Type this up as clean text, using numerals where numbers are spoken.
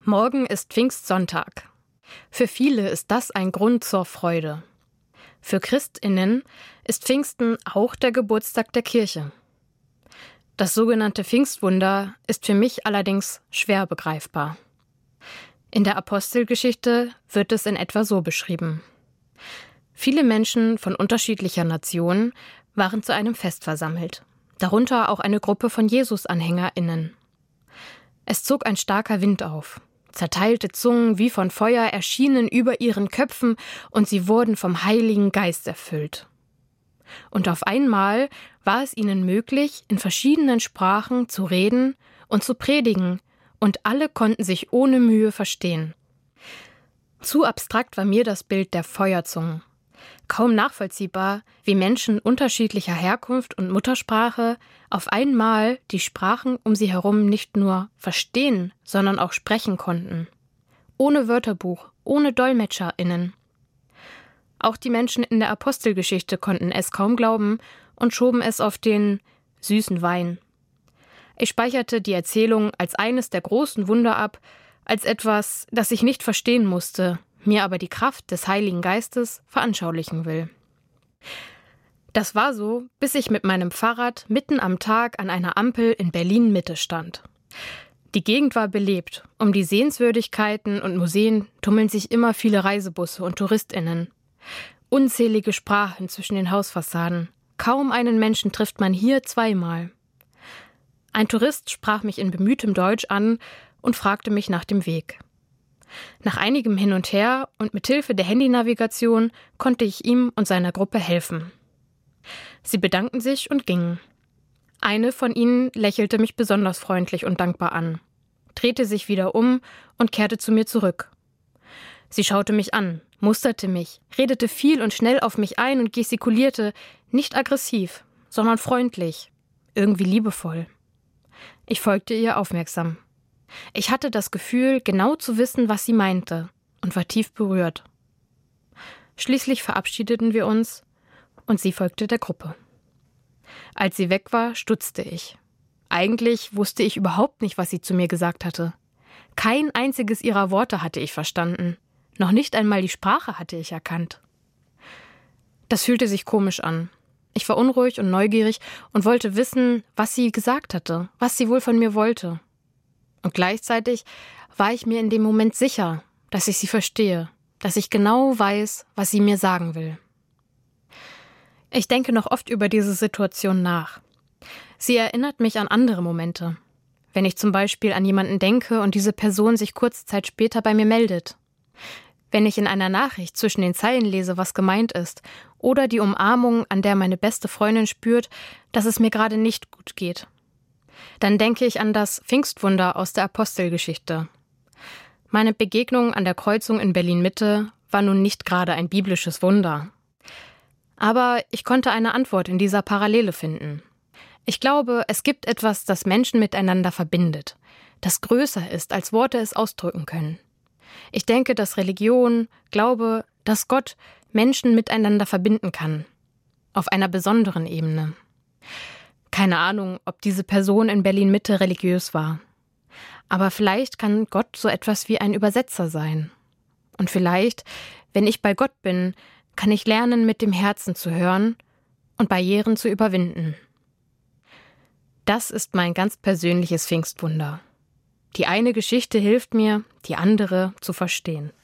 Morgen ist Pfingstsonntag. Für viele ist das ein Grund zur Freude. Für ChristInnen ist Pfingsten auch der Geburtstag der Kirche. Das sogenannte Pfingstwunder ist für mich allerdings schwer begreifbar. In der Apostelgeschichte wird es in etwa so beschrieben. Viele Menschen von unterschiedlicher Nation waren zu einem Fest versammelt, darunter auch eine Gruppe von Jesus-AnhängerInnen. Es zog ein starker Wind auf. Zerteilte Zungen wie von Feuer erschienen über ihren Köpfen und sie wurden vom Heiligen Geist erfüllt. Und auf einmal war es ihnen möglich, in verschiedenen Sprachen zu reden und zu predigen, und alle konnten sich ohne Mühe verstehen. Zu abstrakt war mir das Bild der Feuerzungen. Kaum nachvollziehbar, wie Menschen unterschiedlicher Herkunft und Muttersprache auf einmal die Sprachen um sie herum nicht nur verstehen, sondern auch sprechen konnten. Ohne Wörterbuch, ohne DolmetscherInnen. Auch die Menschen in der Apostelgeschichte konnten es kaum glauben und schoben es auf den süßen Wein. Ich speicherte die Erzählung als eines der großen Wunder ab, als etwas, das ich nicht verstehen musste, mir aber die Kraft des Heiligen Geistes veranschaulichen will. Das war so, bis ich mit meinem Fahrrad mitten am Tag an einer Ampel in Berlin-Mitte stand. Die Gegend war belebt. Um die Sehenswürdigkeiten und Museen tummeln sich immer viele Reisebusse und TouristInnen. Unzählige Sprachen zwischen den Hausfassaden. Kaum einen Menschen trifft man hier zweimal. Ein Tourist sprach mich in bemühtem Deutsch an und fragte mich nach dem Weg. Nach einigem Hin und Her und mit Hilfe der Handynavigation konnte ich ihm und seiner Gruppe helfen. Sie bedankten sich und gingen. Eine von ihnen lächelte mich besonders freundlich und dankbar an, drehte sich wieder um und kehrte zu mir zurück. Sie schaute mich an, musterte mich, redete viel und schnell auf mich ein und gestikulierte, nicht aggressiv, sondern freundlich, irgendwie liebevoll. Ich folgte ihr aufmerksam. Ich hatte das Gefühl, genau zu wissen, was sie meinte, und war tief berührt. Schließlich verabschiedeten wir uns und sie folgte der Gruppe. Als sie weg war, stutzte ich. Eigentlich wusste ich überhaupt nicht, was sie zu mir gesagt hatte. Kein einziges ihrer Worte hatte ich verstanden. Noch nicht einmal die Sprache hatte ich erkannt. Das fühlte sich komisch an. Ich war unruhig und neugierig und wollte wissen, was sie gesagt hatte, was sie wohl von mir wollte. Und gleichzeitig war ich mir in dem Moment sicher, dass ich sie verstehe, dass ich genau weiß, was sie mir sagen will. Ich denke noch oft über diese Situation nach. Sie erinnert mich an andere Momente. Wenn ich zum Beispiel an jemanden denke und diese Person sich kurze Zeit später bei mir meldet. Wenn ich in einer Nachricht zwischen den Zeilen lese, was gemeint ist. Oder die Umarmung, an der meine beste Freundin spürt, dass es mir gerade nicht gut geht. Dann denke ich an das Pfingstwunder aus der Apostelgeschichte. Meine Begegnung an der Kreuzung in Berlin-Mitte war nun nicht gerade ein biblisches Wunder. Aber ich konnte eine Antwort in dieser Parallele finden. Ich glaube, es gibt etwas, das Menschen miteinander verbindet, das größer ist, als Worte es ausdrücken können. Ich denke, dass Religion, Glaube, dass Gott Menschen miteinander verbinden kann. Auf einer besonderen Ebene. Keine Ahnung, ob diese Person in Berlin-Mitte religiös war. Aber vielleicht kann Gott so etwas wie ein Übersetzer sein. Und vielleicht, wenn ich bei Gott bin, kann ich lernen, mit dem Herzen zu hören und Barrieren zu überwinden. Das ist mein ganz persönliches Pfingstwunder. Die eine Geschichte hilft mir, die andere zu verstehen.